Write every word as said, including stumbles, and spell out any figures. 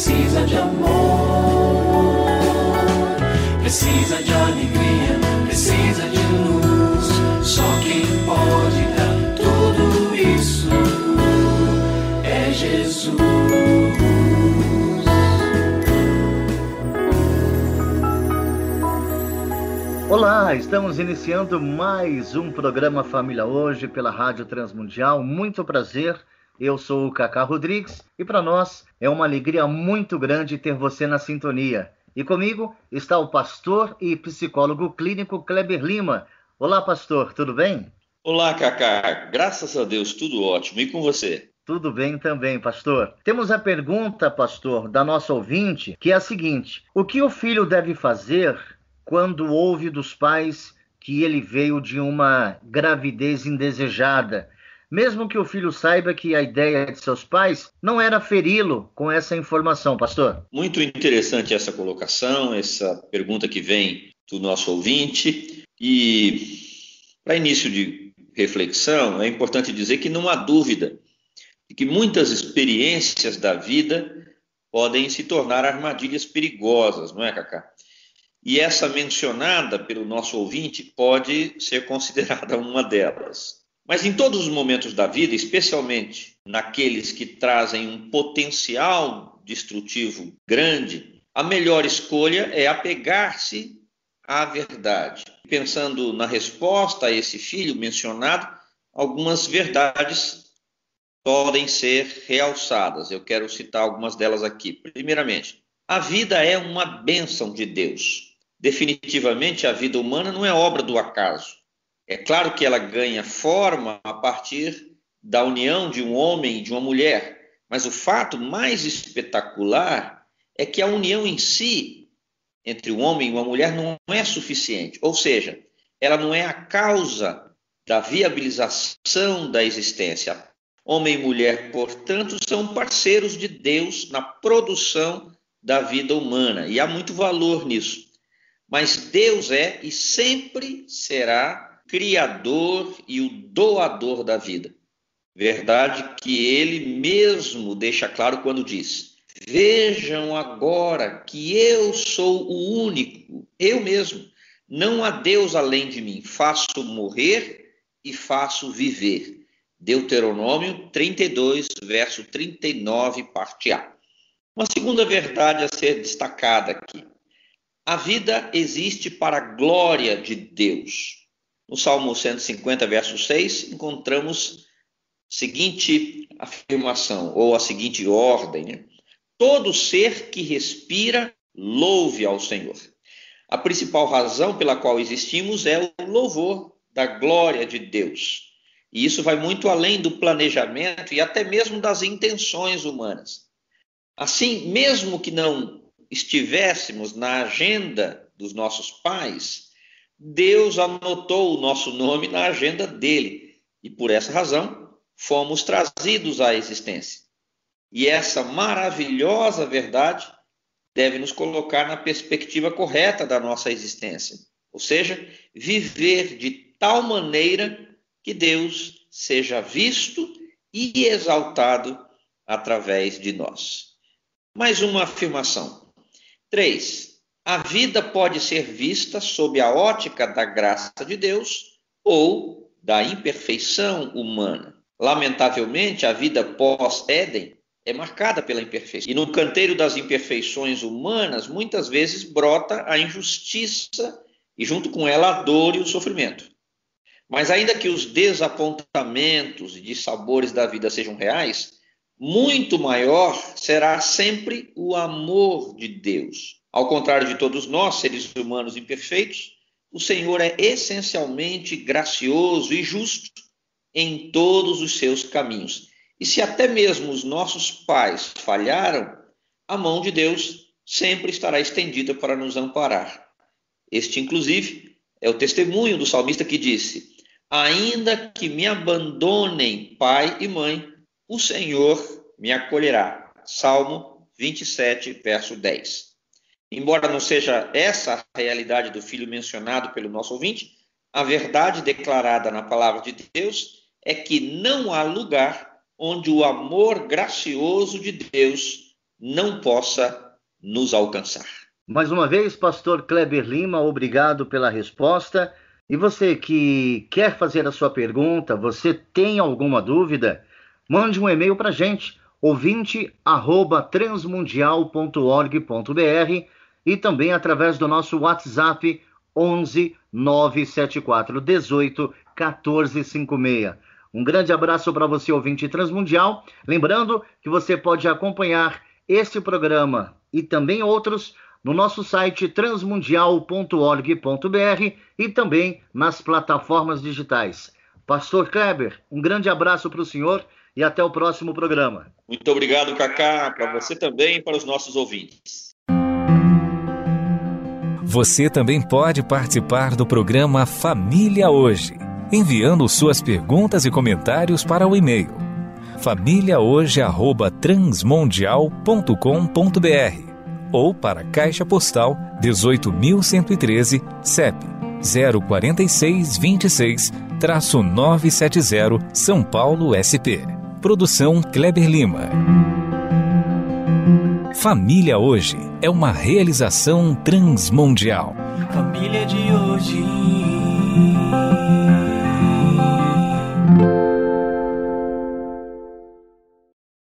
precisa de amor, precisa de alegria, precisa de luz. Só quem pode dar tudo isso é Jesus. Olá, estamos iniciando mais um programa Família Hoje pela Rádio Transmundial. Muito prazer, eu sou o Cacá Rodrigues e para nós é uma alegria muito grande ter você na sintonia. E comigo está o pastor e psicólogo clínico Kleber Lima. Olá, pastor, tudo bem? Olá, Cacá, graças a Deus, tudo ótimo. E com você? Tudo bem também, pastor. Temos a pergunta, pastor, da nossa ouvinte, que é a seguinte: o que o filho deve fazer quando ouve dos pais que ele veio de uma gravidez indesejada, mesmo que o filho saiba que a ideia de seus pais não era feri-lo com essa informação, pastor? Muito interessante essa colocação, essa pergunta que vem do nosso ouvinte. E, para início de reflexão, é importante dizer que não há dúvida de que muitas experiências da vida podem se tornar armadilhas perigosas, não é, Cacá? E essa mencionada pelo nosso ouvinte pode ser considerada uma delas. Mas em todos os momentos da vida, especialmente naqueles que trazem um potencial destrutivo grande, a melhor escolha é apegar-se à verdade. Pensando na resposta a esse filho mencionado, algumas verdades podem ser realçadas. Eu quero citar algumas delas aqui. Primeiramente, a vida é uma bênção de Deus. Definitivamente, a vida humana não é obra do acaso. É claro que ela ganha forma a partir da união de um homem e de uma mulher, mas o fato mais espetacular é que a união em si, entre um homem e uma mulher, não é suficiente. Ou seja, ela não é a causa da viabilização da existência. Homem e mulher, portanto, são parceiros de Deus na produção da vida humana, e há muito valor nisso. Mas Deus é e sempre será criador e o doador da vida. Verdade que ele mesmo deixa claro quando diz: vejam agora que eu sou o único, eu mesmo. Não há Deus além de mim. Faço morrer e faço viver. Deuteronômio trinta e dois, verso trinta e nove, parte A. Uma segunda verdade a ser destacada aqui: a vida existe para a glória de Deus. No Salmo cento e cinquenta, verso seis, encontramos a seguinte afirmação, ou a seguinte ordem, né? Todo ser que respira, louve ao Senhor. A principal razão pela qual existimos é o louvor da glória de Deus. E isso vai muito além do planejamento e até mesmo das intenções humanas. Assim, mesmo que não estivéssemos na agenda dos nossos pais, Deus anotou o nosso nome na agenda dele, e por essa razão fomos trazidos à existência. E essa maravilhosa verdade deve nos colocar na perspectiva correta da nossa existência, ou seja, viver de tal maneira que Deus seja visto e exaltado através de nós. Mais uma afirmação. três. A vida pode ser vista sob a ótica da graça de Deus ou da imperfeição humana. Lamentavelmente, a vida pós-Éden é marcada pela imperfeição. E no canteiro das imperfeições humanas, muitas vezes brota a injustiça e junto com ela a dor e o sofrimento. Mas ainda que os desapontamentos e dissabores da vida sejam reais, muito maior será sempre o amor de Deus. Ao contrário de todos nós, seres humanos imperfeitos, o Senhor é essencialmente gracioso e justo em todos os seus caminhos. E se até mesmo os nossos pais falharam, a mão de Deus sempre estará estendida para nos amparar. Este, inclusive, é o testemunho do salmista que disse: ainda que me abandonem pai e mãe, o Senhor me acolherá. Salmo vinte e sete, verso dez. Embora não seja essa a realidade do filho mencionado pelo nosso ouvinte, a verdade declarada na palavra de Deus é que não há lugar onde o amor gracioso de Deus não possa nos alcançar. Mais uma vez, pastor Kleber Lima, obrigado pela resposta. E você que quer fazer a sua pergunta, você tem alguma dúvida? Mande um e-mail para a gente, ouvinte arroba transmundial ponto org ponto br, e também através do nosso WhatsApp onze nove sete quatro um oito um quatro cinco seis. Um grande abraço para você, ouvinte Transmundial. Lembrando que você pode acompanhar este programa e também outros no nosso site transmundial ponto org ponto br e também nas plataformas digitais. Pastor Kleber, um grande abraço para o senhor e até o próximo programa. Muito obrigado, Cacá, para você também e para os nossos ouvintes. Você também pode participar do programa Família Hoje, enviando suas perguntas e comentários para o e-mail família hoje arroba transmundial ponto com ponto br ou para a Caixa Postal dezoito mil cento e treze, C E P zero quatro seis dois seis, novecentos e setenta, São Paulo, S P. Produção Kleber Lima. Família Hoje é uma realização transmundial. Família de hoje.